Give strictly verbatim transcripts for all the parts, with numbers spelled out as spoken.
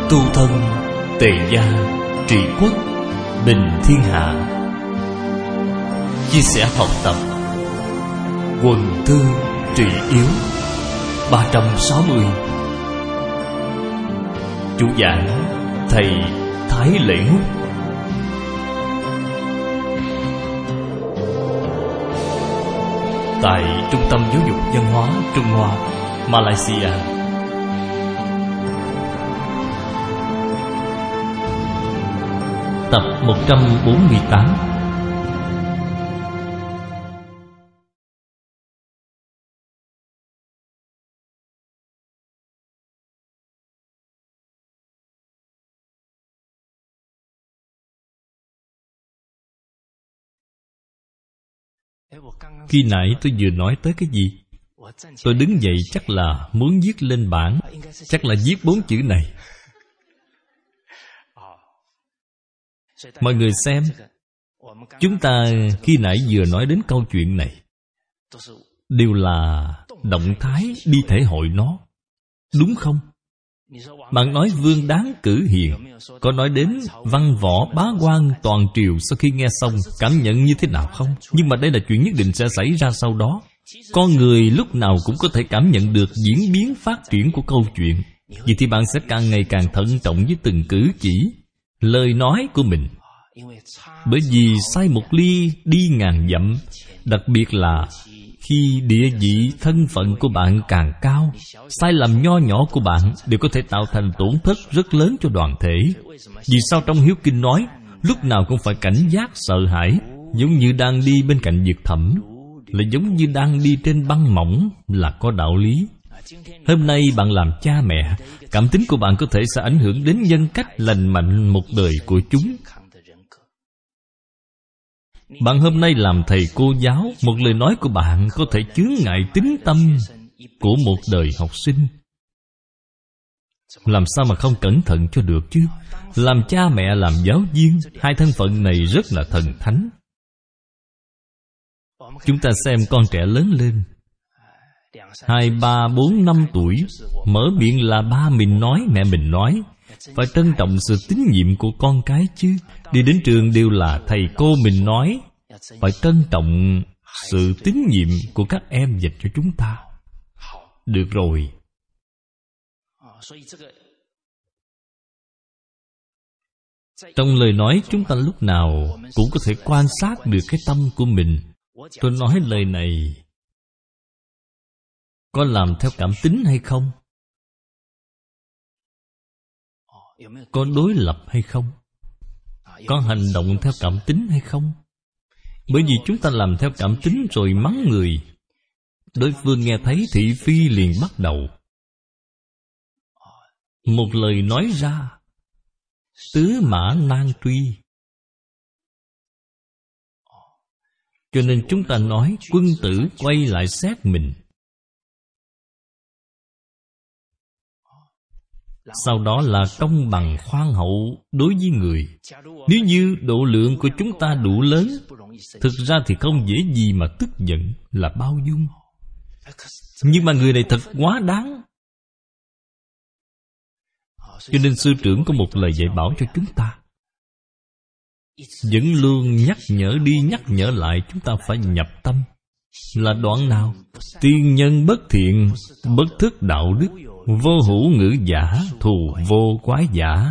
tu thân, tề gia, trị quốc, bình thiên hạ. Chia sẻ học tập, quần thư trị yếu. Ba trăm sáu mươi. Chủ giảng thầy Thái Lễ Húc. Tại Trung tâm Giáo dục Văn hóa Trung Hoa, Malaysia. Tập một trăm bốn mươi tám. Khi nãy tôi vừa nói tới cái gì? Tôi đứng dậy chắc là muốn viết lên bảng. Chắc là viết bốn chữ này. Mọi người xem, chúng ta khi nãy vừa nói đến câu chuyện này đều là động thái đi thể hội nó, đúng không? Bạn nói vương đáng cử hiền, có nói đến văn võ bá quan toàn triều sau khi nghe xong cảm nhận như thế nào không? Nhưng mà đây là chuyện nhất định sẽ xảy ra sau đó. Con người lúc nào cũng có thể cảm nhận được diễn biến phát triển của câu chuyện. Vậy thì bạn sẽ càng ngày càng thận trọng với từng cử chỉ, lời nói của mình. Bởi vì sai một ly đi ngàn dặm, đặc biệt là khi địa vị thân phận của bạn càng cao, sai lầm nho nhỏ của bạn đều có thể tạo thành tổn thất rất lớn cho đoàn thể. Vì sao trong Hiếu Kinh nói lúc nào cũng phải cảnh giác sợ hãi, giống như đang đi bên cạnh vực thẳm, là giống như đang đi trên băng mỏng, là có đạo lý. Hôm nay bạn làm cha mẹ, cảm tính của bạn có thể sẽ ảnh hưởng đến nhân cách lành mạnh một đời của chúng. Bạn hôm nay làm thầy cô giáo, một lời nói của bạn có thể chướng ngại tín tâm của một đời học sinh. Làm sao mà không cẩn thận cho được chứ? Làm cha mẹ, làm giáo viên, hai thân phận này rất là thần thánh. Chúng ta xem con trẻ lớn lên, Hai, ba, bốn, năm tuổi, mở miệng là ba mình nói, mẹ mình nói. Phải trân trọng sự tín nhiệm của con cái chứ. Đi đến trường đều là thầy cô mình nói. Phải trân trọng sự tín nhiệm của các em dành cho chúng ta. Được rồi. Trong lời nói chúng ta lúc nào cũng có thể quan sát được cái tâm của mình. Tôi nói lời này có làm theo cảm tính hay không? Có đối lập hay không? Có hành động theo cảm tính hay không? Bởi vì chúng ta làm theo cảm tính rồi mắng người, đối phương nghe thấy thị phi liền bắt đầu. Một lời nói ra, tứ mã nan truy. Cho nên chúng ta nói quân tử quay lại xét mình. Sau đó là công bằng khoan hậu đối với người. Nếu như độ lượng của chúng ta đủ lớn, thực ra thì không dễ gì mà tức giận, là bao dung. Nhưng mà người này thật quá đáng. Cho nên sư trưởng có một lời dạy bảo cho chúng ta, vẫn luôn nhắc nhở đi nhắc nhở lại, chúng ta phải nhập tâm. Là đoạn nào? Tiên nhân bất thiện, bất thức đạo đức, vô hữu ngữ giả, thù vô quái giả.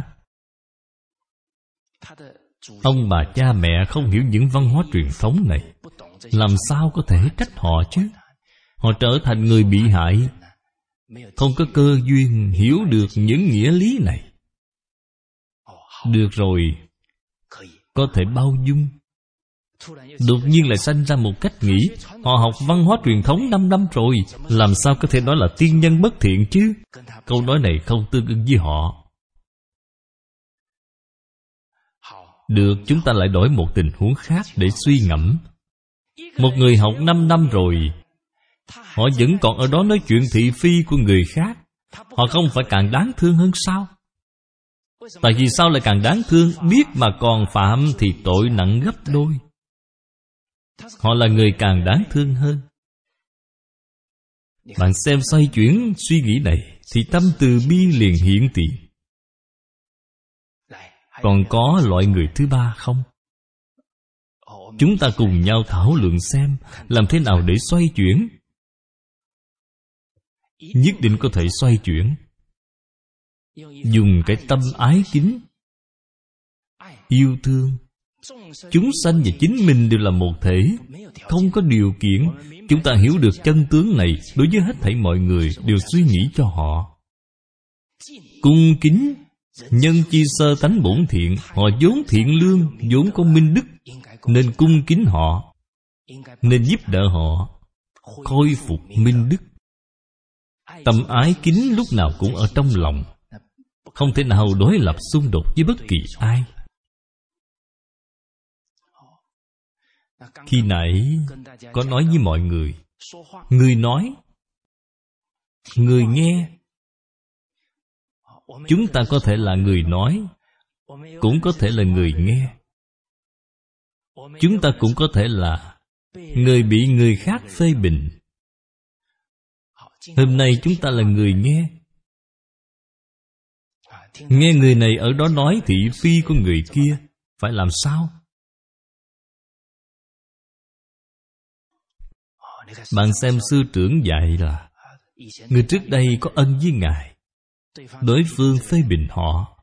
Ông bà cha mẹ không hiểu những văn hóa truyền thống này, làm sao có thể trách họ chứ? Họ trở thành người bị hại, không có cơ duyên hiểu được những nghĩa lý này. Được rồi, có thể bao dung. Đột nhiên lại sanh ra một cách nghĩ, họ học văn hóa truyền thống năm năm rồi, làm sao có thể nói là tiên nhân bất thiện chứ? Câu nói này không tương ưng với họ. Được, chúng ta lại đổi một tình huống khác để suy ngẫm. Một người học năm năm rồi, họ vẫn còn ở đó nói chuyện thị phi của người khác, họ không phải càng đáng thương hơn sao? Tại vì sao lại càng đáng thương? Biết mà còn phạm thì tội nặng gấp đôi. Họ là người càng đáng thương hơn. Bạn xem xoay chuyển suy nghĩ này, thì tâm từ bi liền hiện tiền. Còn có loại người thứ ba không? Chúng ta cùng nhau thảo luận xem làm thế nào để xoay chuyển. Nhất định có thể xoay chuyển. Dùng cái tâm ái kính, yêu thương. Chúng sanh và chính mình đều là một thể, không có điều kiện. Chúng ta hiểu được chân tướng này, đối với hết thảy mọi người đều suy nghĩ cho họ. Cung kính, nhân chi sơ tánh bổn thiện. Họ vốn thiện lương, vốn có minh đức, nên cung kính họ, nên giúp đỡ họ khôi phục minh đức. Tâm ái kính lúc nào cũng ở trong lòng, không thể nào đối lập xung đột với bất kỳ ai. Khi nãy có nói với mọi người, người nói, người nghe. Chúng ta có thể là người nói, cũng có thể là người nghe. Chúng ta cũng có thể là người bị người khác phê bình. Hôm nay chúng ta là người nghe. Nghe người này ở đó nói thị phi của người kia, phải làm sao? Bạn xem sư trưởng dạy là người trước đây có ân với Ngài, đối phương phê bình họ.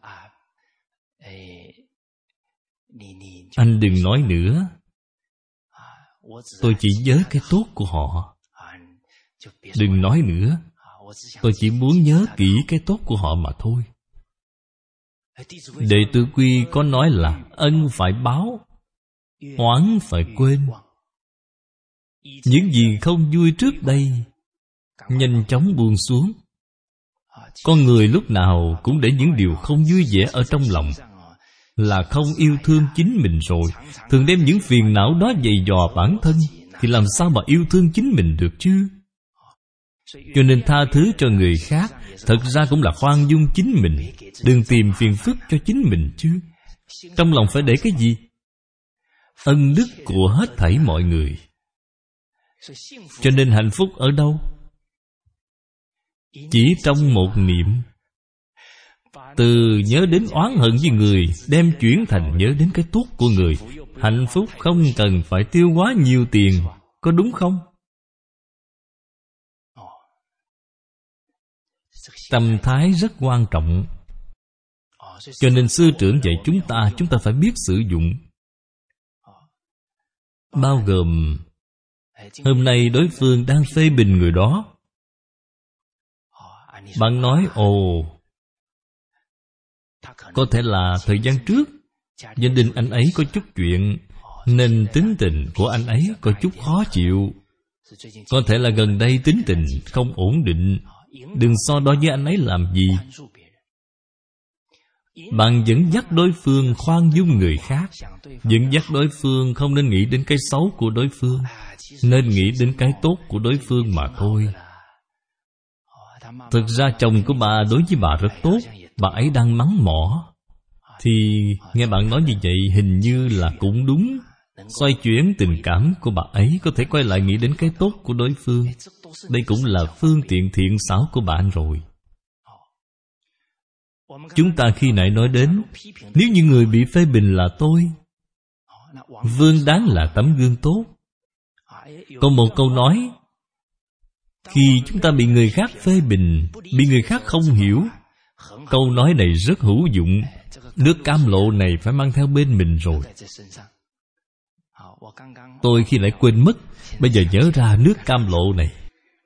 Anh đừng nói nữa, tôi chỉ nhớ cái tốt của họ. Đừng nói nữa, tôi chỉ muốn nhớ kỹ cái tốt của họ mà thôi. Đệ tử Quy có nói là ân phải báo, oán phải quên. Những gì không vui trước đây nhanh chóng buông xuống. Con người lúc nào cũng để những điều không vui vẻ ở trong lòng, là không yêu thương chính mình rồi. Thường đem những phiền não đó dày dò bản thân, thì làm sao mà yêu thương chính mình được chứ? Cho nên tha thứ cho người khác, thật ra cũng là khoan dung chính mình. Đừng tìm phiền phức cho chính mình chứ. Trong lòng phải để cái gì? Ân đức của hết thảy mọi người. Cho nên hạnh phúc ở đâu? Chỉ trong một niệm. Từ nhớ đến oán hận với người, đem chuyển thành nhớ đến cái tốt của người. Hạnh phúc không cần phải tiêu quá nhiều tiền, có đúng không? Tâm thái rất quan trọng. Cho nên sư trưởng dạy chúng ta, chúng ta phải biết sử dụng. Bao gồm hôm nay đối phương đang phê bình người đó. Bạn nói, ồ, có thể là thời gian trước gia đình anh ấy có chút chuyện, nên tính tình của anh ấy có chút khó chịu. Có thể là gần đây tính tình không ổn định. Đừng so đo với anh ấy làm gì. Bạn dẫn dắt đối phương khoan dung người khác, dẫn dắt đối phương không nên nghĩ đến cái xấu của đối phương, nên nghĩ đến cái tốt của đối phương mà thôi. Thực ra chồng của bà đối với bà rất tốt, bà ấy đang mắng mỏ. Thì nghe bạn nói như vậy hình như là cũng đúng. Xoay chuyển tình cảm của bà ấy, có thể quay lại nghĩ đến cái tốt của đối phương. Đây cũng là phương tiện thiện xảo của bạn rồi. Chúng ta khi nãy nói đến, nếu như người bị phê bình là tôi, Vương đáng là tấm gương tốt. Còn một câu nói, khi chúng ta bị người khác phê bình, bị người khác không hiểu, câu nói này rất hữu dụng. Nước cam lộ này phải mang theo bên mình rồi. Tôi khi nãy quên mất, bây giờ nhớ ra nước cam lộ này.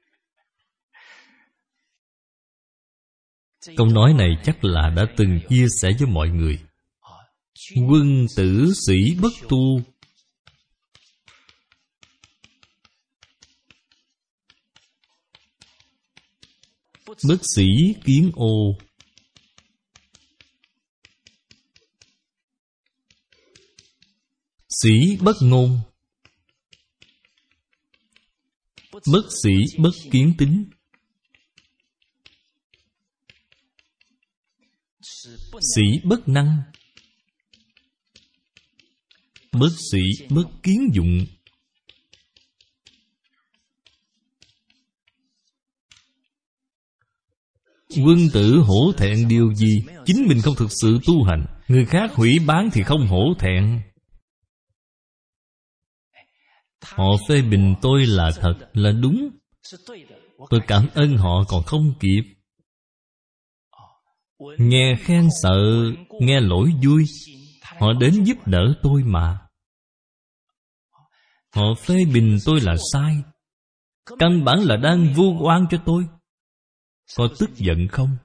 Câu nói này chắc là đã từng chia sẻ với mọi người. Quân tử sĩ bất tu, bất sĩ kiến ô. Sĩ bất ngôn, bất sĩ bất kiến tính. Sĩ bất năng, bất sĩ bất kiến dụng. Quân tử hổ thẹn điều gì? Chính mình không thực sự tu hành, người khác hủy bán thì không hổ thẹn. Họ phê bình tôi là thật, là đúng. Tôi cảm ơn họ còn không kịp. Nghe khen sợ, nghe lỗi vui. Họ đến giúp đỡ tôi mà. Họ phê bình tôi là sai, căn bản là đang vu oan cho tôi. Có tức giận không?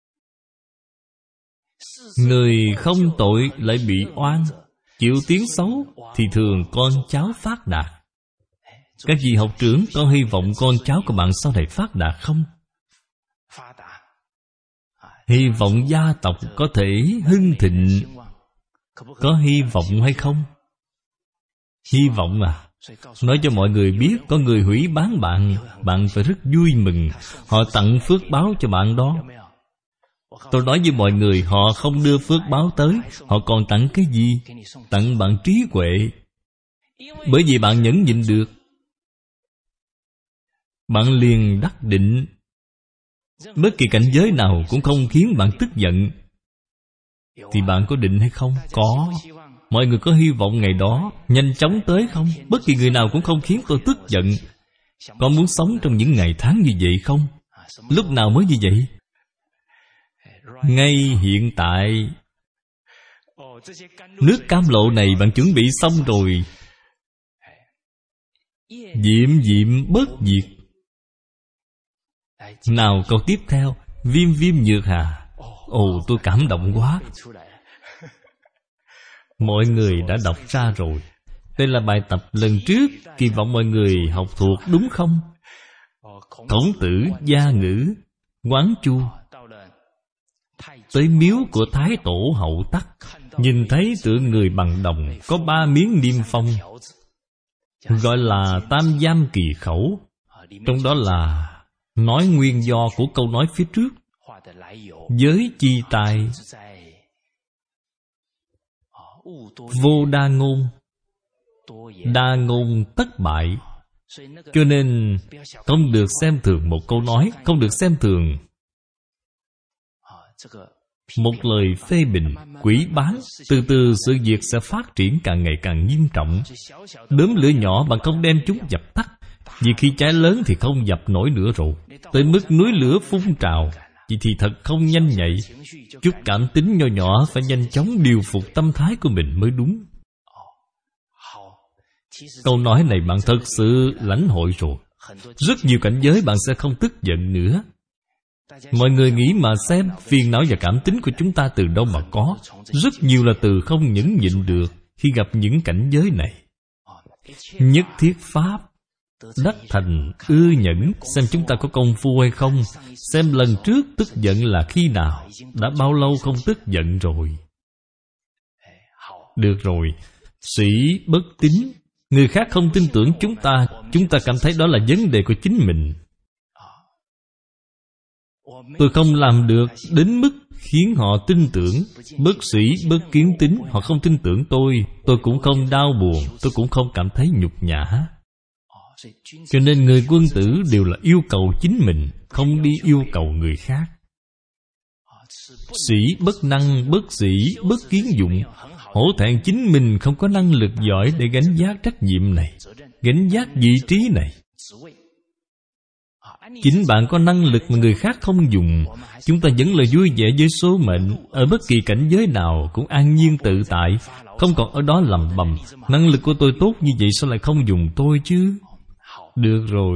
Người không tội lại bị oan, chịu tiếng xấu thì thường con cháu phát đạt. Các vị học trưởng, con hy vọng con cháu của bạn sau này phát đạt không? Hy vọng gia tộc có thể hưng thịnh, có hy vọng hay không? Hy vọng à? Nói cho mọi người biết có người hủy bán bạn, bạn phải rất vui mừng. Họ tặng phước báo cho bạn đó. Tôi nói với mọi người, họ không đưa phước báo tới, họ còn tặng cái gì? Tặng bạn trí huệ. Bởi vì bạn nhẫn nhịn được, bạn liền đắc định. Bất kỳ cảnh giới nào cũng không khiến bạn tức giận. Thì bạn có định hay không? Có. Mọi người có hy vọng ngày đó nhanh chóng tới không? Bất kỳ người nào cũng không khiến tôi tức giận. Có muốn sống trong những ngày tháng như vậy không? Lúc nào mới như vậy? Ngay hiện tại. Nước cam lộ này bạn chuẩn bị xong rồi. Diệm diệm bất diệt. Nào câu tiếp theo. Viêm viêm nhược hà. Ồ, tôi cảm động quá. Mọi người đã đọc ra rồi. Đây là bài tập lần trước. Kỳ vọng mọi người học thuộc đúng không? Khổng Tử gia ngữ Quán Chu. Tới miếu của Thái Tổ Hậu Tắc, nhìn thấy tượng người bằng đồng có ba miếng niêm phong, gọi là Tam Giam Kỳ Khẩu. Trong đó là nói nguyên do của câu nói phía trước. Giới chi tài, vô đa ngôn, đa ngôn tất bại. Cho nên không được xem thường một câu nói, không được xem thường một lời phê bình, quỷ bán. Từ từ sự việc sẽ phát triển càng ngày càng nghiêm trọng. Đốm lửa nhỏ bạn không đem chúng dập tắt, vì khi cháy lớn thì không dập nổi nữa rồi. Tới mức núi lửa phun trào, vậy thì thật không nhanh nhạy. Chút cảm tính nho nhỏ phải nhanh chóng điều phục tâm thái của mình mới đúng. Câu nói này bạn thật sự lãnh hội rồi. Rất nhiều cảnh giới bạn sẽ không tức giận nữa. Mọi người nghĩ mà xem, phiền não và cảm tính của chúng ta từ đâu mà có. Rất nhiều là từ không nhẫn nhịn được khi gặp những cảnh giới này. Nhất thiết pháp, đắc thành, ưa nhẫn. Xem chúng ta có công phu hay không. Xem lần trước tức giận là khi nào. Đã bao lâu không tức giận rồi. Được rồi. Sĩ bất tín. Người khác không tin tưởng chúng ta, chúng ta cảm thấy đó là vấn đề của chính mình. Tôi không làm được đến mức khiến họ tin tưởng. Bất sĩ, bất kiến tín. Họ không tin tưởng tôi, tôi cũng không đau buồn, tôi cũng không cảm thấy nhục nhã. Cho nên người quân tử đều là yêu cầu chính mình, không đi yêu cầu người khác. Sĩ bất năng, bất sĩ, bất kiến dụng. Hổ thẹn chính mình không có năng lực giỏi để gánh vác trách nhiệm này, gánh vác vị trí này. Chính bạn có năng lực mà người khác không dùng. Chúng ta vẫn là vui vẻ với số mệnh. Ở bất kỳ cảnh giới nào cũng an nhiên tự tại, không còn ở đó lầm bầm. Năng lực của tôi tốt như vậy sao lại không dùng tôi chứ? Được rồi.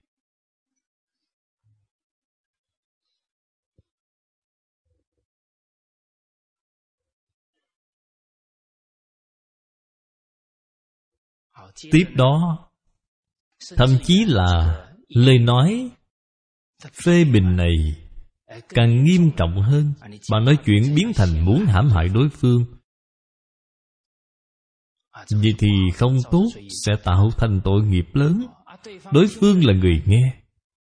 Tiếp đó, thậm chí là lời nói phê bình này càng nghiêm trọng hơn. Bạn nói chuyện biến thành muốn hãm hại đối phương. Vậy thì không tốt, sẽ tạo thành tội nghiệp lớn. Đối phương là người nghe.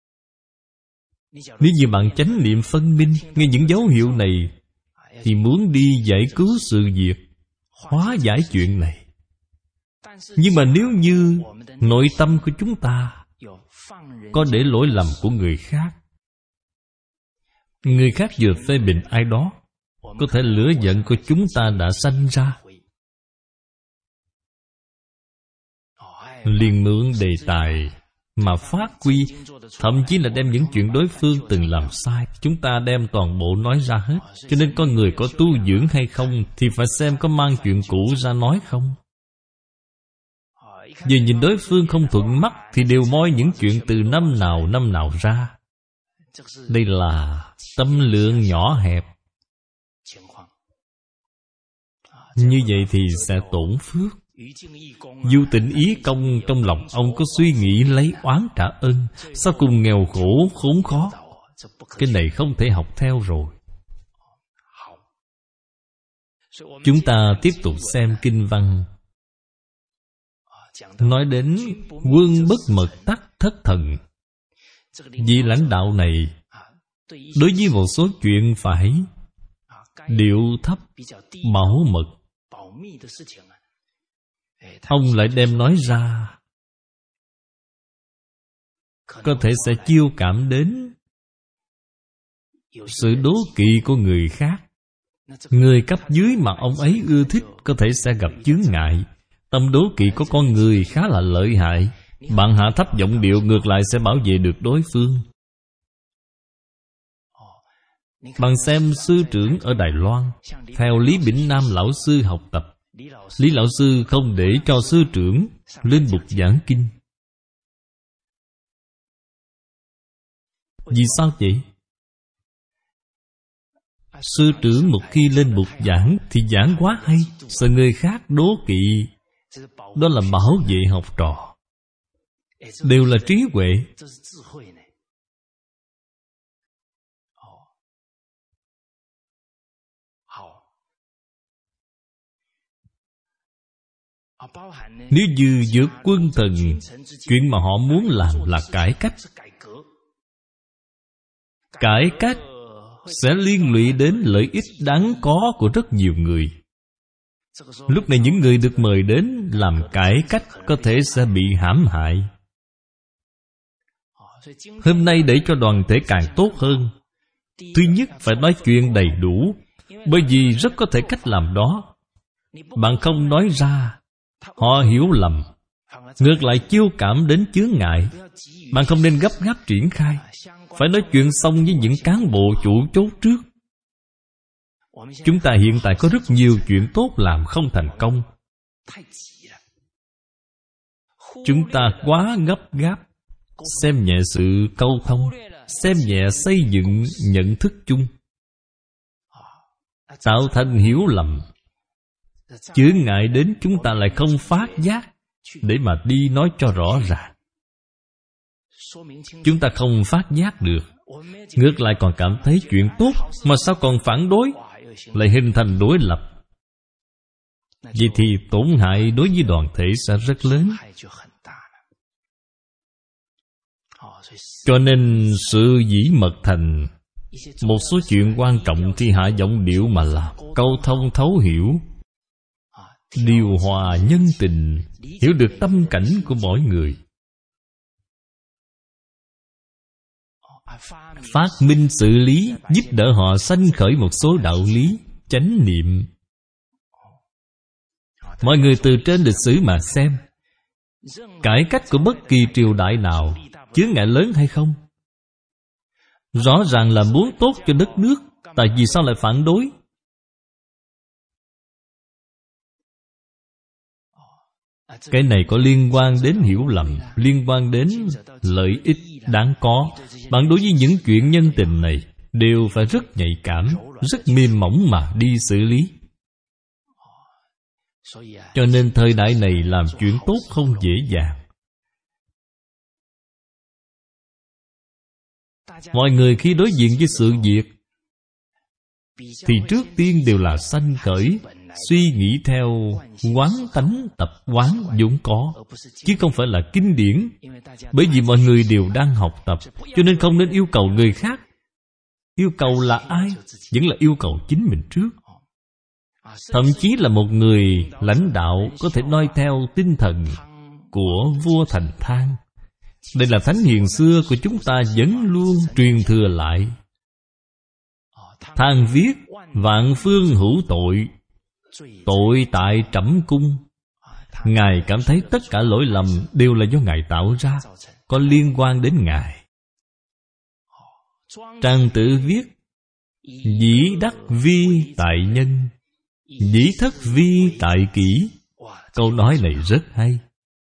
Nếu như bạn chánh niệm phân minh, nghe những dấu hiệu này, thì muốn đi giải cứu sự việc, hóa giải chuyện này. Nhưng mà nếu như nội tâm của chúng ta có để lỗi lầm của người khác, Người khác vừa phê bình ai đó, có thể lửa giận của chúng ta đã sanh ra, liền mượn đề tài mà phát quy, thậm chí là đem những chuyện đối phương từng làm sai, chúng ta đem toàn bộ nói ra hết. Cho nên con người có tu dưỡng hay không thì phải xem có mang chuyện cũ ra nói không. Vừa nhìn đối phương không thuận mắt thì đều moi những chuyện từ năm nào năm nào ra. Đây là tâm lượng nhỏ hẹp. Như vậy thì sẽ tổn phước. Du Tịnh Ý Công trong lòng ông có suy nghĩ lấy oán trả ơn, sau cùng nghèo khổ khốn khó. Cái này không thể học theo rồi. Chúng ta tiếp tục xem kinh văn. Nói đến quân bất mật tắc thất thần. Vị lãnh đạo này đối với một số chuyện phải điệu thấp bảo mật, ông lại đem nói ra, có thể sẽ chiêu cảm đến sự đố kỵ của người khác. Người cấp dưới mà ông ấy ưa thích có thể sẽ gặp chướng ngại. Tâm đố kỵ của con người khá là lợi hại. Bạn hạ thấp giọng điệu ngược lại sẽ bảo vệ được đối phương. Bạn xem sư trưởng ở Đài Loan, theo Lý Bỉnh Nam lão sư học tập. Lý lão sư không để cho sư trưởng lên bục giảng kinh. Vì sao vậy? Sư trưởng một khi lên bục giảng thì giảng quá hay, sợ người khác đố kỵ. Đó là bảo vệ học trò, đều là trí huệ. Nếu như giữa quân thần, chuyện mà họ muốn làm là cải cách. Cải cách sẽ liên lụy đến lợi ích đáng có của rất nhiều người. Lúc này những người được mời đến làm cải cách có thể sẽ bị hãm hại. Hôm nay để cho đoàn thể càng tốt hơn, thứ nhất phải nói chuyện đầy đủ, bởi vì rất có thể cách làm đó bạn không nói ra, họ hiểu lầm, ngược lại chiêu cảm đến chướng ngại. Bạn không nên gấp gáp triển khai, phải nói chuyện xong với những cán bộ chủ chốt trước. Chúng ta hiện tại có rất nhiều chuyện tốt làm không thành công. Chúng ta quá gấp gáp, xem nhẹ sự câu thông, xem nhẹ xây dựng nhận thức chung, tạo thành hiểu lầm. Chướng ngại đến chúng ta lại không phát giác để mà đi nói cho rõ ràng. Chúng ta không phát giác được, ngược lại còn cảm thấy chuyện tốt, mà sao còn phản đối, lại hình thành đối lập. Vậy thì tổn hại đối với đoàn thể sẽ rất lớn. Cho nên sự dĩ mật thành, một số chuyện quan trọng thì hạ giọng điệu mà làm, câu thông thấu hiểu, điều hòa nhân tình, hiểu được tâm cảnh của mỗi người. Phát minh sự lý, giúp đỡ họ sanh khởi một số đạo lý, chánh niệm. Mọi người từ trên lịch sử mà xem, cải cách của bất kỳ triều đại nào chướng ngại lớn hay không? Rõ ràng là muốn tốt cho đất nước, tại vì sao lại phản đối? Cái này có liên quan đến hiểu lầm, liên quan đến lợi ích đáng có. Bạn đối với những chuyện nhân tình này đều phải rất nhạy cảm, rất mềm mỏng mà đi xử lý. Cho nên thời đại này làm chuyện tốt không dễ dàng. Mọi người khi đối diện với sự việc thì trước tiên đều là sanh khởi, suy nghĩ theo quán tánh tập quán vốn có, chứ không phải là kinh điển. Bởi vì mọi người đều đang học tập, cho nên không nên yêu cầu người khác. Yêu cầu là ai? Vẫn là yêu cầu chính mình trước. Thậm chí là một người lãnh đạo có thể noi theo tinh thần của vua Thành Thang. Đây là thánh hiền xưa của chúng ta vẫn luôn truyền thừa lại. Than viết vạn phương hữu tội, tội tại trẫm cung. Ngài cảm thấy tất cả lỗi lầm đều là do Ngài tạo ra, có liên quan đến Ngài. Trang Tử viết dĩ đắc vi tại nhân, dĩ thất vi tại kỷ. Câu nói này rất hay.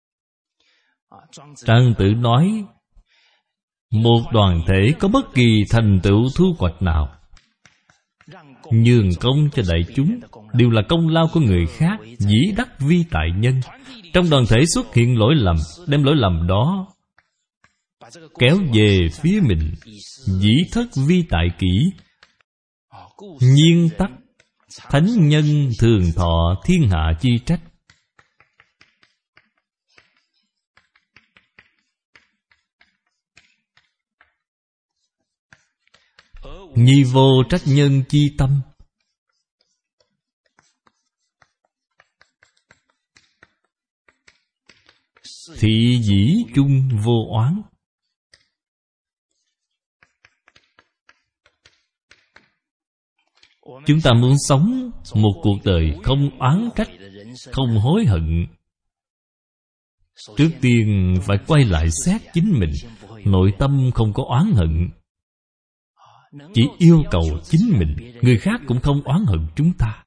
Trang Tử nói một đoàn thể có bất kỳ thành tựu thu hoạch nào, nhường công cho đại chúng đều là công lao của người khác. Dĩ đắc vi tại nhân, trong đoàn thể xuất hiện lỗi lầm, đem lỗi lầm đó kéo về phía mình. Dĩ thất vi tại kỷ, nhiên tắc thánh nhân thường thọ thiên hạ chi trách. Nhi vô trách nhân chi tâm, thị dĩ chung vô oán. Chúng ta muốn sống một cuộc đời không oán trách, không hối hận, trước tiên phải quay lại xét chính mình. Nội tâm không có oán hận, chỉ yêu cầu chính mình, người khác cũng không oán hận chúng ta.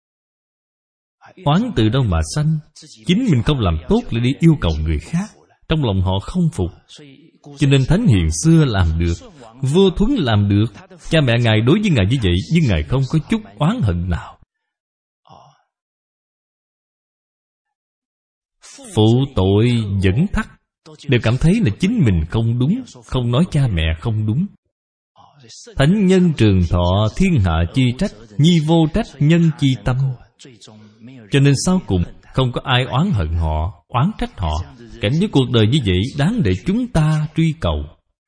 Oán từ đâu mà sanh? Chính mình không làm tốt lại đi yêu cầu người khác, trong lòng họ không phục. Cho nên Thánh Hiền xưa làm được, Vua Thuấn làm được. Cha mẹ Ngài đối với Ngài như vậy, nhưng Ngài không có chút oán hận nào. Phụ tội dẫn thắc đều cảm thấy là chính mình không đúng, không nói cha mẹ không đúng. Thánh nhân trường thọ thiên hạ chi trách, nhi vô trách nhân chi tâm. Cho nên sau cùng không có ai oán hận họ, oán trách họ. Cảnh với cuộc đời như vậy đáng để chúng ta truy cầu.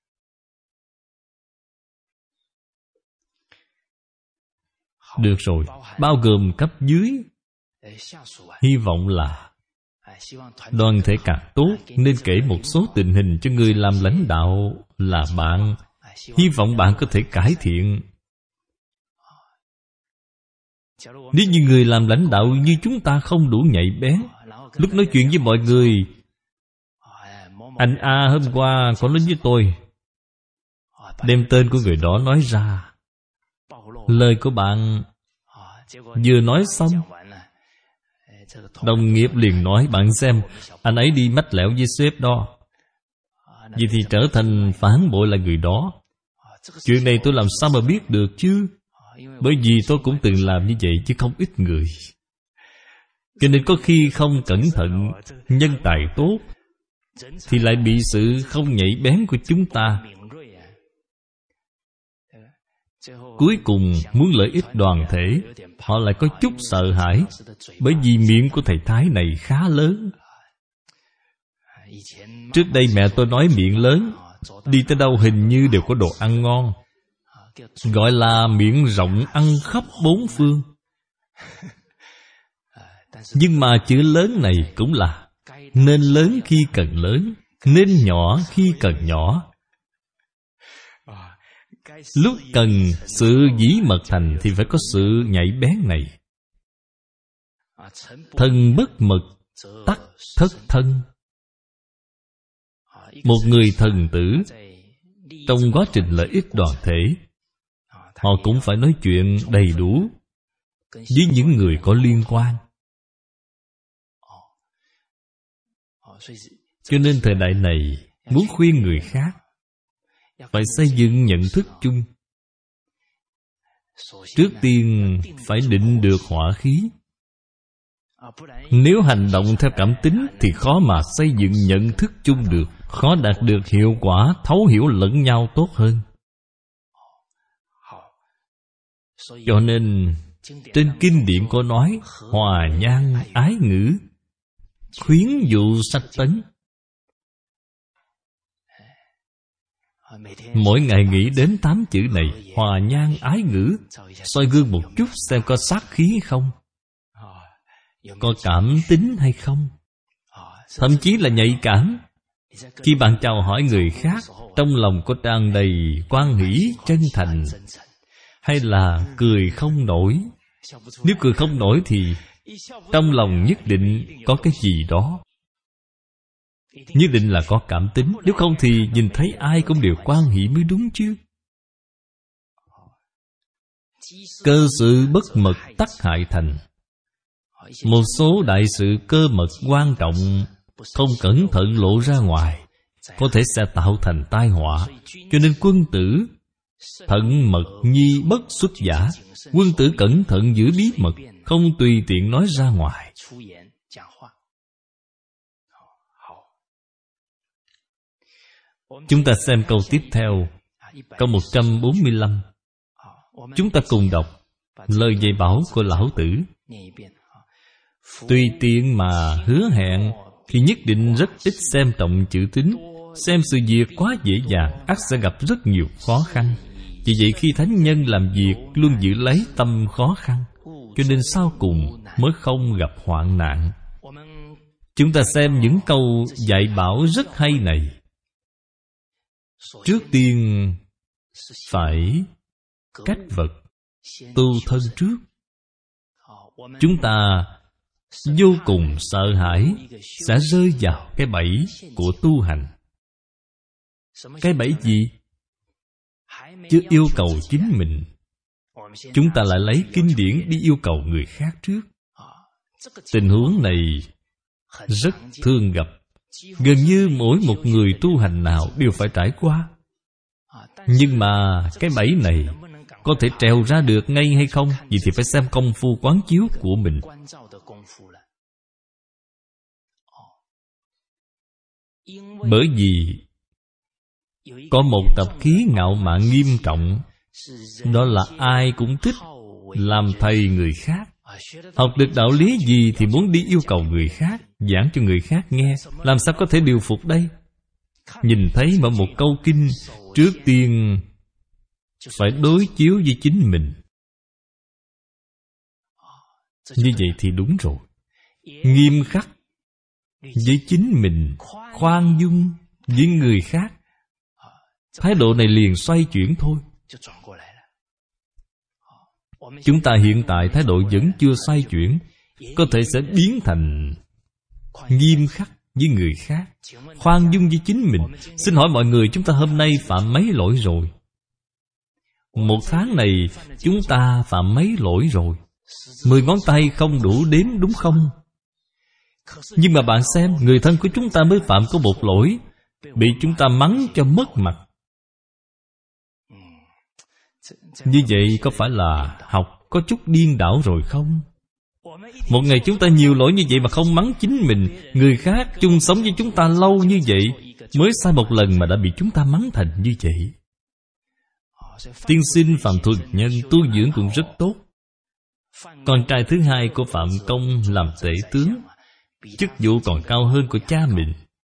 Được rồi, bao gồm cấp dưới. Hy vọng là đoàn thể càng tốt, nên kể một số tình hình cho người làm lãnh đạo là bạn. Hy vọng bạn có thể cải thiện. Nếu như người làm lãnh đạo như chúng ta không đủ nhạy bén, lúc nói chuyện với mọi người, anh A hôm qua có nói với tôi, đem tên của người đó nói ra. Lời của bạn vừa nói xong, đồng nghiệp liền nói, bạn xem, anh ấy đi mách lẻo với sếp đó. Vậy thì trở thành phản bội là người đó. Chuyện này tôi làm sao mà biết được chứ? Bởi vì tôi cũng từng làm như vậy chứ không ít người. Cho nên có khi không cẩn thận, nhân tài tốt thì lại bị sự không nhạy bén của chúng ta. Cuối cùng muốn lợi ích đoàn thể, họ lại có chút sợ hãi, bởi vì miệng của thầy Thái này khá lớn. Trước đây mẹ tôi nói miệng lớn, đi tới đâu hình như đều có đồ ăn ngon, gọi là miệng rộng ăn khắp bốn phương. Nhưng mà chữ lớn này cũng là nên lớn khi cần lớn, nên nhỏ khi cần nhỏ. Lúc cần sự dĩ mật thành thì phải có sự nhạy bén này. Thân bất mật, tắc thất thân. Một người thần tử trong quá trình lợi ích đoàn thể, họ cũng phải nói chuyện đầy đủ với những người có liên quan. Cho nên thời đại này muốn khuyên người khác, phải xây dựng nhận thức chung. Trước tiên phải định được hỏa khí. Nếu hành động theo cảm tính thì khó mà xây dựng nhận thức chung được, khó đạt được hiệu quả thấu hiểu lẫn nhau tốt hơn. Cho nên trên kinh điển có nói hòa nhan ái ngữ, khuyến dụ sách tấn. Mỗi ngày nghĩ đến tám chữ này, hòa nhan ái ngữ, soi gương một chút xem có sát khí không, có cảm tính hay không, thậm chí là nhạy cảm. Khi bạn chào hỏi người khác, trong lòng có tràn đầy quan hỷ chân thành, hay là cười không nổi? Nếu cười không nổi thì trong lòng nhất định có cái gì đó, nhất định là có cảm tính. Nếu không thì nhìn thấy ai cũng đều hoan hỷ mới đúng chứ. Cơ sự bất mật tắc hại thành. Một số đại sự cơ mật quan trọng không cẩn thận lộ ra ngoài, có thể sẽ tạo thành tai họa. Cho nên quân tử thận mật nhi bất xuất giả. Quân tử cẩn thận giữ bí mật, không tùy tiện nói ra ngoài. Chúng ta xem câu tiếp theo, câu một trăm bốn mươi lăm. Chúng ta cùng đọc lời dạy bảo của Lão Tử. Tùy tiện mà hứa hẹn thì nhất định rất ít xem trọng chữ tín. Xem sự việc quá dễ dàng, ắt sẽ gặp rất nhiều khó khăn. Vì vậy khi thánh nhân làm việc luôn giữ lấy tâm khó khăn, cho nên sau cùng mới không gặp hoạn nạn. Chúng ta xem những câu dạy bảo rất hay này. Trước tiên phải cách vật, tu thân trước. Chúng ta vô cùng sợ hãi sẽ rơi vào cái bẫy của tu hành. Cái bẫy gì? Chưa yêu cầu chính mình, chúng ta lại lấy kinh điển đi yêu cầu người khác trước. Tình huống này rất thường gặp, gần như mỗi một người tu hành nào đều phải trải qua. Nhưng mà cái bẫy này có thể trèo ra được ngay hay không, vậy thì phải xem công phu quán chiếu của mình. Bởi vì có một tập khí ngạo mạn nghiêm trọng, đó là ai cũng thích làm thầy người khác. Học được đạo lý gì thì muốn đi yêu cầu người khác, giảng cho người khác nghe. Làm sao có thể điều phục đây? Nhìn thấy mà một câu kinh, trước tiên phải đối chiếu với chính mình. Như vậy thì đúng rồi. Nghiêm khắc với chính mình, khoan dung với người khác. Thái độ này liền xoay chuyển thôi. Chúng ta hiện tại thái độ vẫn chưa xoay chuyển, có thể sẽ biến thành nghiêm khắc với người khác, khoan dung với chính mình. Xin hỏi mọi người, chúng ta hôm nay phạm mấy lỗi rồi? Một tháng này chúng ta phạm mấy lỗi rồi? Mười ngón tay không đủ đếm đúng không? Nhưng mà bạn xem, người thân của chúng ta mới phạm có một lỗi, bị chúng ta mắng cho mất mặt. Như vậy có phải là học có chút điên đảo rồi không? Một ngày chúng ta nhiều lỗi như vậy mà không mắng chính mình, người khác chung sống với chúng ta lâu như vậy, mới sai một lần mà đã bị chúng ta mắng thành như vậy. Tiên sinh Phạm Thuần Nhân tu dưỡng cũng rất tốt. Con trai thứ hai của Phạm Công làm tể tướng, chức vụ còn cao hơn của cha mình.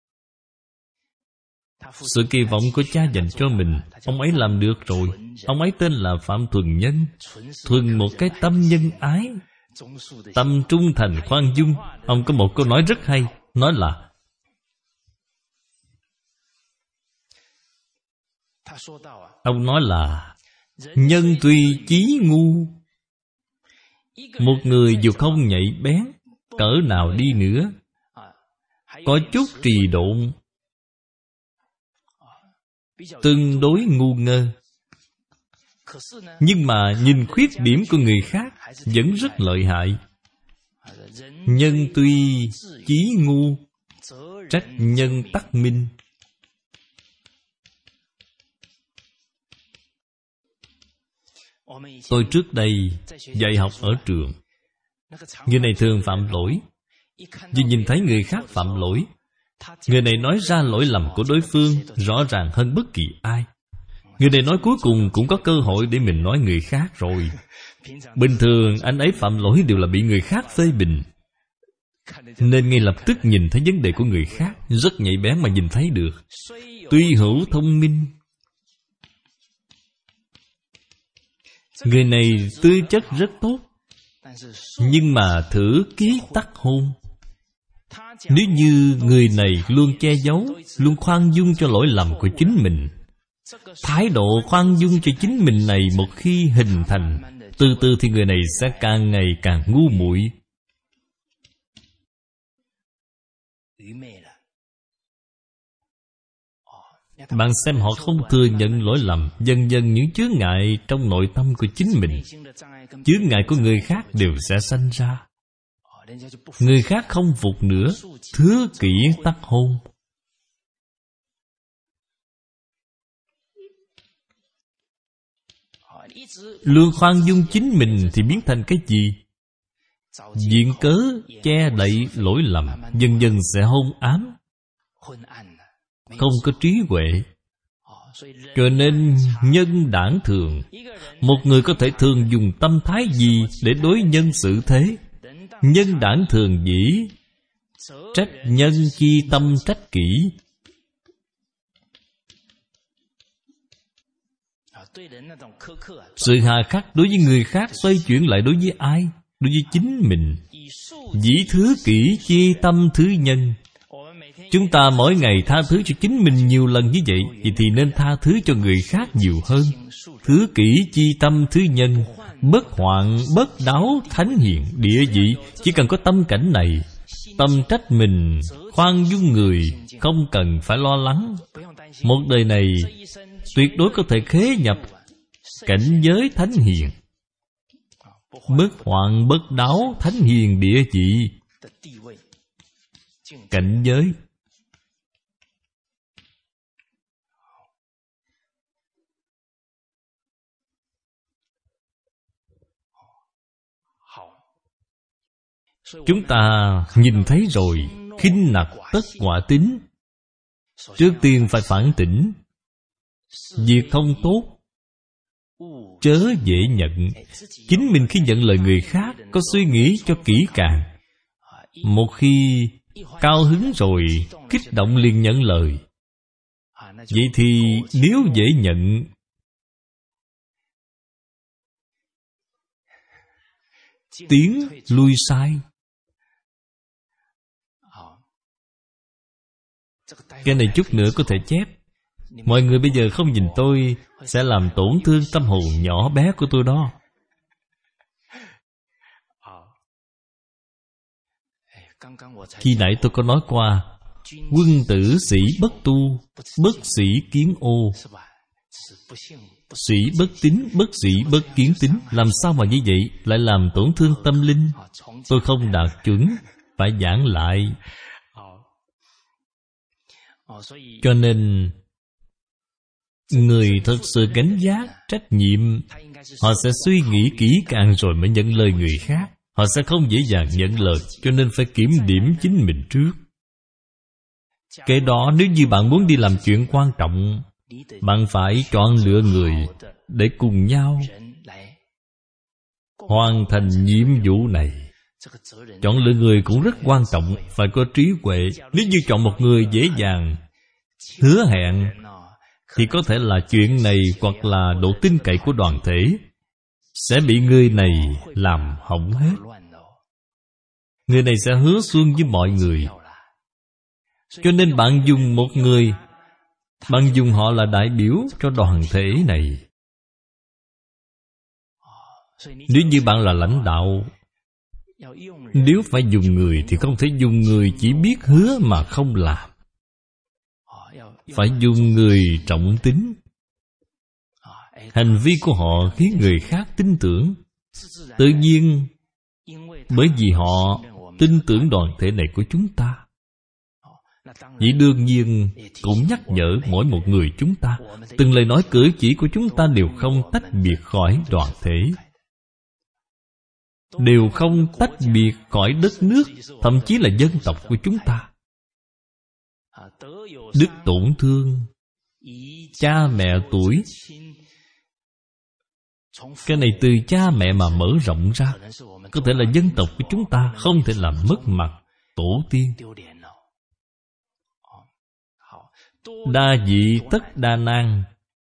Sự kỳ vọng của cha dành cho mình, ông ấy làm được rồi. Ông ấy tên là Phạm Thuần Nhân, thuần một cái tâm nhân ái, tâm trung thành khoan dung. Ông có một câu nói rất hay, nói là Ông nói là nhân tuy chí ngu. Một người dù không nhạy bén cỡ nào đi nữa, có chút trì độn, tương đối ngu ngơ, nhưng mà nhìn khuyết điểm của người khác vẫn rất lợi hại. Nhân tuy chí ngu, trách nhân tắc minh. Tôi trước đây dạy học ở trường, người này thường phạm lỗi. Vì nhìn thấy người khác phạm lỗi, người này nói ra lỗi lầm của đối phương rõ ràng hơn bất kỳ ai. Người này nói cuối cùng cũng có cơ hội để mình nói người khác rồi. Bình thường anh ấy phạm lỗi đều là bị người khác phê bình, nên ngay lập tức nhìn thấy vấn đề của người khác, rất nhạy bén mà nhìn thấy được. Tuy hữu thông minh, người này tư chất rất tốt, nhưng mà thử ký tắc hôn. Nếu như người này luôn che giấu, luôn khoan dung cho lỗi lầm của chính mình, Thái độ khoan dung cho chính mình này một khi hình thành, từ từ thì người này sẽ càng ngày càng ngu muội. Bạn xem họ không thừa nhận lỗi lầm, dần dần những chướng ngại trong nội tâm của chính mình, chướng ngại của người khác đều sẽ sanh ra. Người khác không phục nữa, thứ kỷ tắc hôn. Luôn khoan dung chính mình thì biến thành cái gì? Viện cớ che đậy lỗi lầm, dần dần sẽ hôn ám, không có trí huệ. Cho nên nhân đảng thường, một người có thể thường dùng tâm thái gì để đối nhân xử thế? Nhân đảng thường dĩ trách nhân chi tâm trách kỷ. Sự hà khắc đối với người khác xoay chuyển lại đối với ai? Đối với chính mình. Dĩ thứ kỷ chi tâm thứ nhân. Chúng ta mỗi ngày tha thứ cho chính mình nhiều lần như vậy, vậy thì nên tha thứ cho người khác nhiều hơn. Thứ kỷ chi tâm thứ nhân, bất hoạn bất đáo thánh hiền địa vị. Chỉ cần có tâm cảnh này, tâm trách mình, khoan dung người, không cần phải lo lắng. Một đời này tuyệt đối có thể khế nhập cảnh giới thánh hiền. Bất hoạn bất đáo thánh hiền địa vị. Cảnh giới chúng ta nhìn thấy rồi, khinh nặc tất quả tín. Trước tiên phải phản tỉnh. Việc không tốt chớ dễ nhận. Chính mình khi nhận lời người khác có suy nghĩ cho kỹ càng. Một khi cao hứng rồi, kích động liền nhận lời, vậy thì nếu dễ nhận, tiến lui sai. Cái này chút nữa có thể chép. Mọi người bây giờ không nhìn tôi sẽ làm tổn thương tâm hồn nhỏ bé của tôi đó. Khi nãy tôi có nói qua, quân tử sĩ bất tu, bất sĩ kiến ô. Sĩ bất tín, bất sĩ bất kiến tín. Làm sao mà như vậy lại làm tổn thương tâm linh? Tôi không đạt chuẩn, phải giảng lại. Cho nên người thật sự cảnh giác, trách nhiệm, họ sẽ suy nghĩ kỹ càng rồi mới nhận lời người khác. Họ sẽ không dễ dàng nhận lời, cho nên phải kiểm điểm chính mình trước. Cái đó nếu như bạn muốn đi làm chuyện quan trọng, bạn phải chọn lựa người để cùng nhau hoàn thành nhiệm vụ này. Chọn lựa người cũng rất quan trọng, phải có trí huệ. Nếu như chọn một người dễ dàng, hứa hẹn, thì có thể là chuyện này hoặc là độ tin cậy của đoàn thể sẽ bị người này làm hỏng hết. Người này sẽ hứa xuông với mọi người. Cho nên bạn dùng một người, bạn dùng họ là đại biểu cho đoàn thể này. Nếu như bạn là lãnh đạo, nếu phải dùng người thì không thể dùng người chỉ biết hứa mà không làm. Phải dùng người trọng tín. Hành vi của họ khiến người khác tin tưởng. Tự nhiên, bởi vì họ tin tưởng đoàn thể này của chúng ta. Vậy đương nhiên cũng nhắc nhở mỗi một người chúng ta, từng lời nói cử chỉ của chúng ta đều không tách biệt khỏi đoàn thể, đều không tách biệt khỏi đất nước, thậm chí là dân tộc của chúng ta. Đức tổn thương cha mẹ tuổi, cái này từ cha mẹ mà mở rộng ra, có thể là dân tộc của chúng ta không thể làm mất mặt tổ tiên. Đa dị tất đa nan.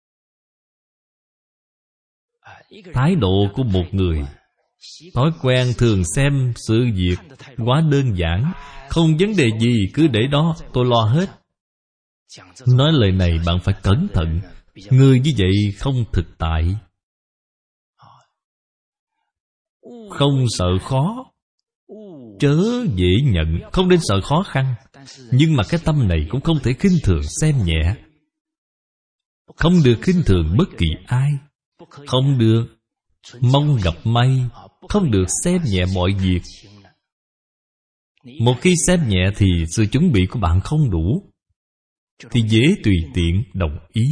Thái độ của một người, thói quen thường xem sự việc quá đơn giản, không vấn đề gì cứ để đó, tôi lo hết. Nói lời này bạn phải cẩn thận. Người như vậy không thực tại, không sợ khó, chớ dễ nhận. Không nên sợ khó khăn, nhưng mà cái tâm này cũng không thể khinh thường xem nhẹ. Không được khinh thường bất kỳ ai, không được mong gặp may, không được xem nhẹ mọi việc. Một khi xem nhẹ thì sự chuẩn bị của bạn không đủ, thì dễ tùy tiện đồng ý.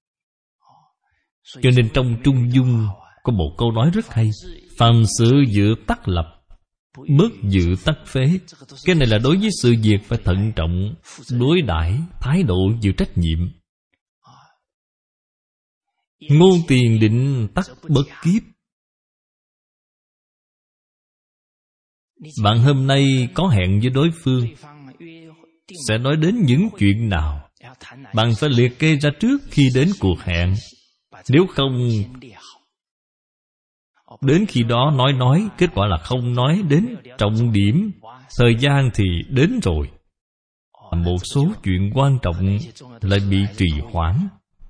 Cho nên trong Trung Dung có một câu nói rất hay: phàm sự dự tắc lập, bất dự tắc phế. Cái này là đối với sự việc phải thận trọng đối đãi, thái độ chịu trách nhiệm. Ngôn tiền định tắc bất kiếp. Bạn hôm nay có hẹn với đối phương, sẽ nói đến những chuyện nào, bạn phải liệt kê ra trước khi đến cuộc hẹn. Nếu không, đến khi đó nói nói, kết quả là không nói đến trọng điểm, thời gian thì đến rồi, một số chuyện quan trọng lại bị trì hoãn.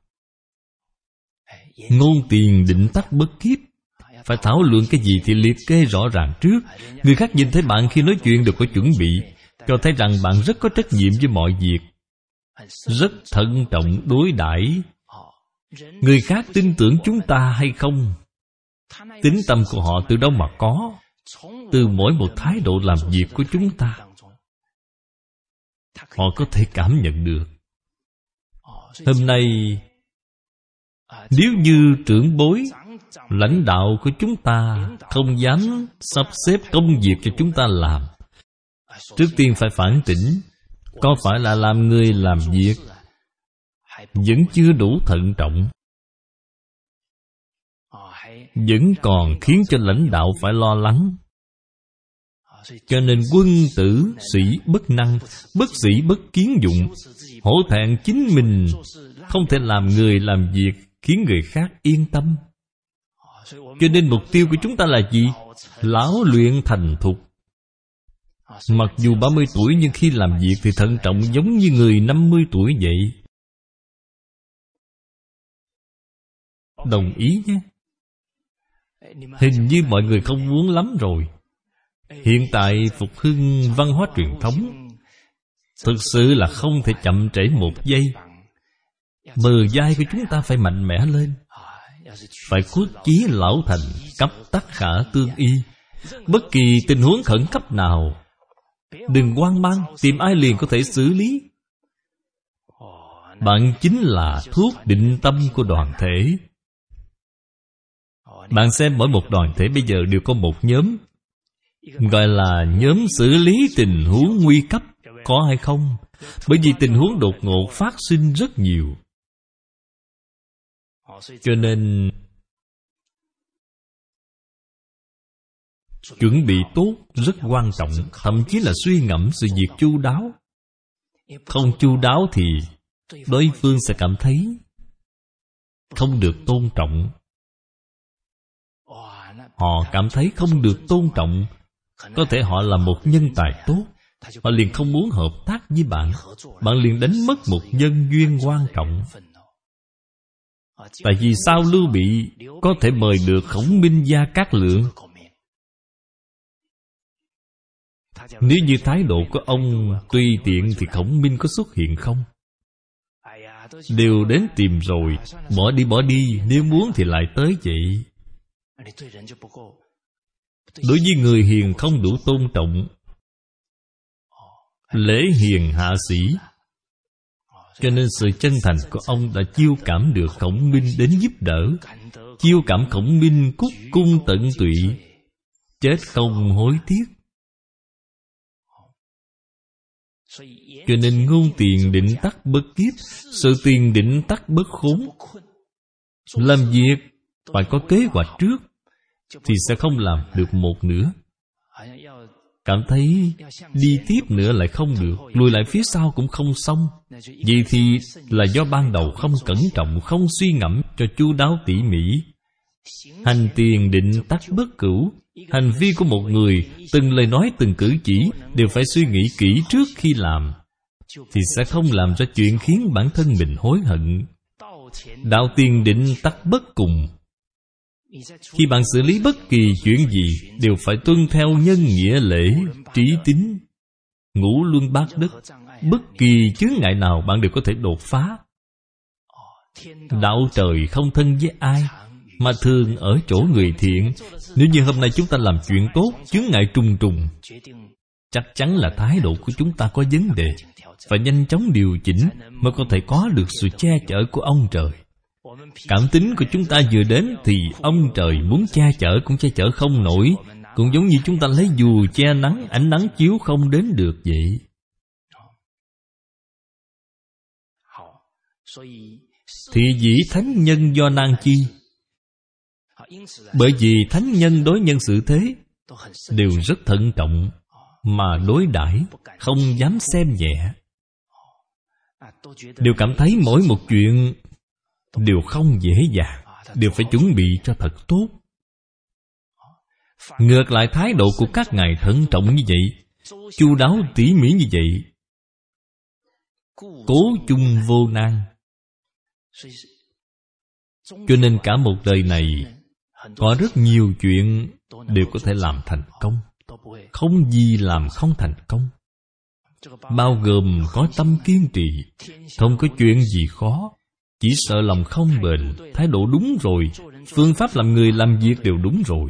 Ngôn tiền định tắc bất kiếp. Phải thảo luận cái gì thì liệt kê rõ ràng trước. Người khác nhìn thấy bạn khi nói chuyện đều có chuẩn bị, cho thấy rằng bạn rất có trách nhiệm với mọi việc, rất thận trọng đối đãi. Người khác tin tưởng chúng ta hay không, tín tâm của họ từ đâu mà có? Từ mỗi một thái độ làm việc của chúng ta, họ có thể cảm nhận được. Hôm nay, nếu như trưởng bối, lãnh đạo của chúng ta không dám sắp xếp công việc cho chúng ta làm, trước tiên phải phản tỉnh, có phải là làm người làm việc vẫn chưa đủ thận trọng, vẫn còn khiến cho lãnh đạo phải lo lắng. Cho nên quân tử sĩ bất năng, bất sĩ bất kiến dụng. Hổ thẹn chính mình không thể làm người làm việc khiến người khác yên tâm. Cho nên mục tiêu của chúng ta là gì? Lão luyện thành thục. Mặc dù ba mươi tuổi nhưng khi làm việc thì thận trọng giống như người năm mươi tuổi vậy. Đồng ý nhé. Hình như mọi người không muốn lắm rồi. Hiện tại phục hưng văn hóa truyền thống thực sự là không thể chậm trễ một giây. Bờ vai của chúng ta phải mạnh mẽ lên, phải khuất chí lão thành, cấp tắc khả tương y. Bất kỳ tình huống khẩn cấp nào, đừng hoang mang, tìm ai liền có thể xử lý. Bạn chính là thuốc định tâm của đoàn thể. Bạn xem mỗi một đoàn thể bây giờ đều có một nhóm, gọi là nhóm xử lý tình huống nguy cấp. Có hay không? Bởi vì tình huống đột ngột phát sinh rất nhiều. Cho nên chuẩn bị tốt rất quan trọng, thậm chí là suy ngẫm sự việc chu đáo. Không chu đáo thì đối phương sẽ cảm thấy không được tôn trọng. Họ cảm thấy không được tôn trọng, có thể họ là một nhân tài tốt, họ liền không muốn hợp tác với bạn. Bạn liền đánh mất một nhân duyên quan trọng. Tại vì sao Lưu Bị có thể mời được Khổng Minh Gia Cát Lượng? Nếu như thái độ của ông tùy tiện thì Khổng Minh có xuất hiện không? Đều đến tìm rồi, bỏ đi bỏ đi, nếu muốn thì lại tới vậy. Đối với người hiền không đủ tôn trọng, lễ hiền hạ sĩ. Cho nên sự chân thành của ông đã chiêu cảm được Khổng Minh đến giúp đỡ, chiêu cảm Khổng Minh cúc cung tận tụy, chết không hối tiếc. Cho nên ngôn tiền định tắc bất kiếp, sự tiền định tắc bất khốn. Làm việc phải có kế hoạch trước, thì sẽ không làm được một nữa. Cảm thấy đi tiếp nữa lại không được, lùi lại phía sau cũng không xong. Vậy thì là do ban đầu không cẩn trọng, không suy ngẫm cho chu đáo tỉ mỉ. Hành tiền định tắc bất cửu. Hành vi của một người, từng lời nói từng cử chỉ đều phải suy nghĩ kỹ trước khi làm, thì sẽ không làm ra chuyện khiến bản thân mình hối hận. đạo tiền định tắc bất cùng. Khi bạn xử lý bất kỳ chuyện gì đều phải tuân theo nhân nghĩa lễ, trí tín, ngũ luân bát đức. Bất kỳ chướng ngại nào bạn đều có thể đột phá. Đạo trời không thân với ai, mà thường ở chỗ người thiện. Nếu như hôm nay chúng ta làm chuyện tốt, chướng ngại trùng trùng, chắc chắn là thái độ của chúng ta có vấn đề, phải nhanh chóng điều chỉnh mới có thể có được sự che chở của ông trời. Cảm tính của chúng ta vừa đến thì ông trời muốn che chở cũng che chở không nổi, cũng giống như chúng ta lấy dù che nắng, ánh nắng chiếu không đến được vậy. Thị dĩ thánh nhân do nan chi. Bởi vì thánh nhân đối nhân xử thế đều rất thận trọng, mà đối đãi không dám xem nhẹ, đều cảm thấy mỗi một chuyện đều không dễ dàng, đều phải chuẩn bị cho thật tốt. Ngược lại thái độ của các ngài thận trọng như vậy, chu đáo tỉ mỉ như vậy, cố chung vô nan. Cho nên cả một đời này có rất nhiều chuyện đều có thể làm thành công, không gì làm không thành công. Bao gồm có tâm kiên trì, không có chuyện gì khó, chỉ sợ lòng không bền. Thái độ đúng rồi, phương pháp làm người làm việc đều đúng rồi.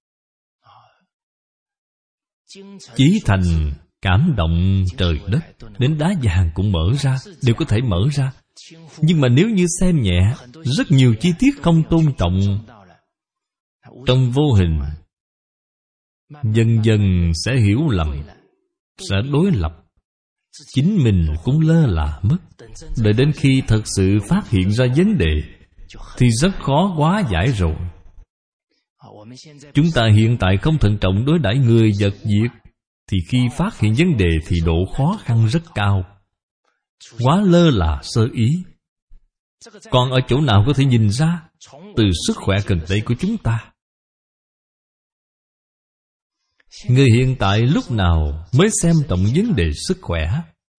Chí thành cảm động trời đất, đến đá vàng cũng mở ra, đều có thể mở ra. Nhưng mà nếu như xem nhẹ, rất nhiều chi tiết không tôn trọng, trong vô hình dần dần sẽ hiểu lầm, sẽ đối lập, chính mình cũng lơ là mất. Đợi đến khi thật sự phát hiện ra vấn đề thì rất khó hóa giải rồi. Chúng ta hiện tại không thận trọng đối đãi người vật việc, thì khi phát hiện vấn đề thì độ khó khăn rất cao. Quá lơ là sơ ý. Còn ở chỗ nào có thể nhìn ra? Từ sức khỏe gần đây của chúng ta. Người hiện tại lúc nào mới xem trọng vấn đề sức khỏe?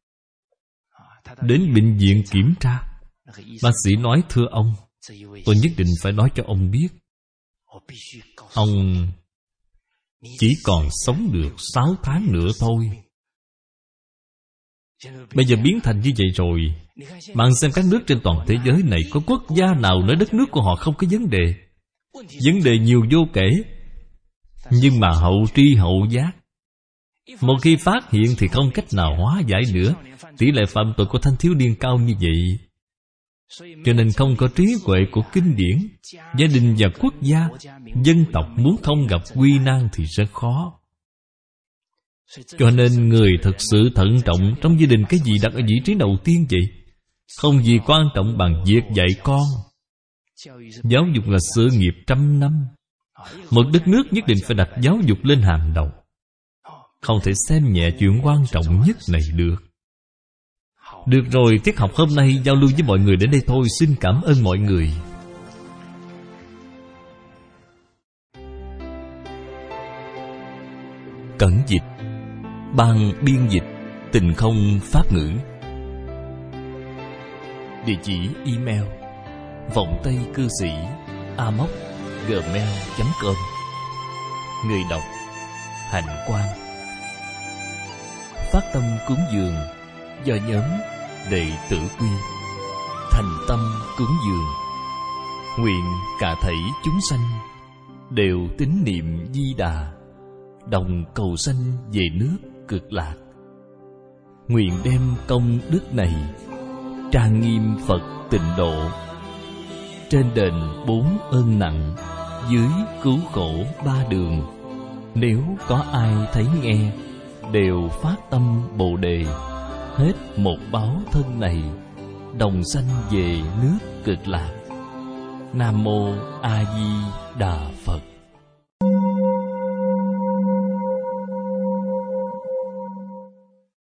Đến bệnh viện kiểm tra, bác sĩ nói thưa ông, tôi nhất định phải nói cho ông biết, ông chỉ còn sống được sáu tháng nữa thôi. Bây giờ biến thành như vậy rồi. Bạn xem các nước trên toàn thế giới này, có quốc gia nào nói đất nước của họ không có vấn đề? Vấn đề nhiều vô kể, nhưng mà hậu tri hậu giác. Một khi phát hiện thì không cách nào hóa giải nữa. Tỷ lệ phạm tội của thanh thiếu niên cao như vậy. Cho nên không có trí huệ của kinh điển, gia đình và quốc gia, dân tộc muốn không gặp nguy nan thì rất khó. Cho nên người thật sự thận trọng trong gia đình, cái gì đặt ở vị trí đầu tiên vậy? Không gì quan trọng bằng việc dạy con. Giáo dục là sự nghiệp trăm năm. Một đất nước nhất định phải đặt giáo dục lên hàng đầu, không thể xem nhẹ chuyện quan trọng nhất này được. Được rồi, tiết học hôm nay giao lưu với mọi người đến đây thôi. Xin cảm ơn mọi người. Cẩn dịch, ban biên dịch Tình Không Pháp Ngữ. Địa chỉ email vọng tây cư sĩ a m o c gmail chấm com. Người đọc Hạnh Quang. Phát tâm cúng dường do nhóm Đệ tử Quy. Thành tâm cúng dường, nguyện cả thảy chúng sanh đều tín niệm Di Đà, đồng cầu sanh về nước Cực Lạc. Nguyện đem công đức này trang nghiêm Phật Tịnh Độ, trên đền bốn ơn nặng, dưới cứu khổ ba đường. Nếu có ai thấy nghe, đều phát tâm Bồ Đề, hết một báo thân này, đồng sanh về nước Cực Lạc. Nam Mô A Di Đà Phật.